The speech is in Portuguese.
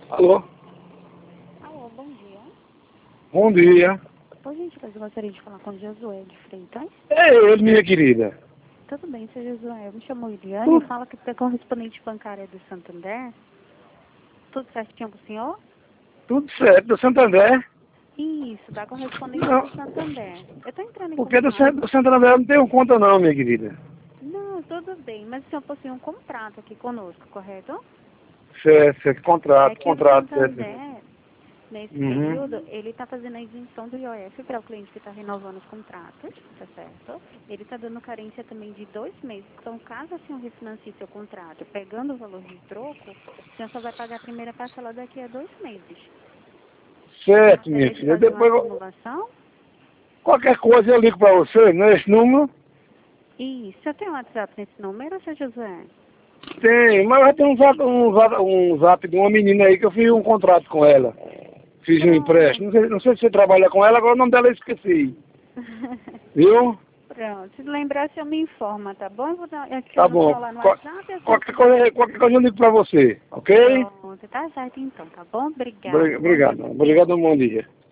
Alô? Alô, bom dia. Bom dia. Por gentileza, eu gostaria de falar com Josué de Freitas. É ele, minha querida. Tudo bem, seu Josué. Eu me chamo Liliane, eu Tudo, falo que você é correspondente bancária do Santander. Tudo certinho com o senhor? tudo certo, do Santander. Isso, da correspondência Não, do Santander. Eu estou entrando em porque do, contato. do Santander eu não tenho conta não, minha querida. Não, tudo bem, mas o senhor possui um contrato aqui conosco, correto? Certo, certo, É que o contrato, certo. Santander, nesse Uhum. período, ele está fazendo a isenção do IOF para o cliente que está renovando os contratos, tá certo? Ele está dando carência também de 2 meses. Então, caso o senhor refinancie seu contrato, pegando o valor de troco, o senhor só vai pagar a primeira parcela daqui a 2 meses. Certo, minha Gostaria de filha. fazer uma Depois, simulação? qualquer coisa eu ligo pra você, nesse número. E o senhor tem um WhatsApp nesse número, seu José? Tem, mas vai ter um zap de uma menina aí que eu fiz um contrato com ela. Fiz um Pronto. empréstimo. Não sei se você trabalha com ela, agora o nome dela eu esqueci. Viu? Pronto. Se lembrar, o senhor me informa, tá bom? Eu vou Tá adicionar o bom. senhor lá no WhatsApp e assim Qualquer coisa eu ligo pra você, ok? pronto. Tá certo então, tá bom? Obrigado. Bom Obrigado. dia. Obrigado, bom dia.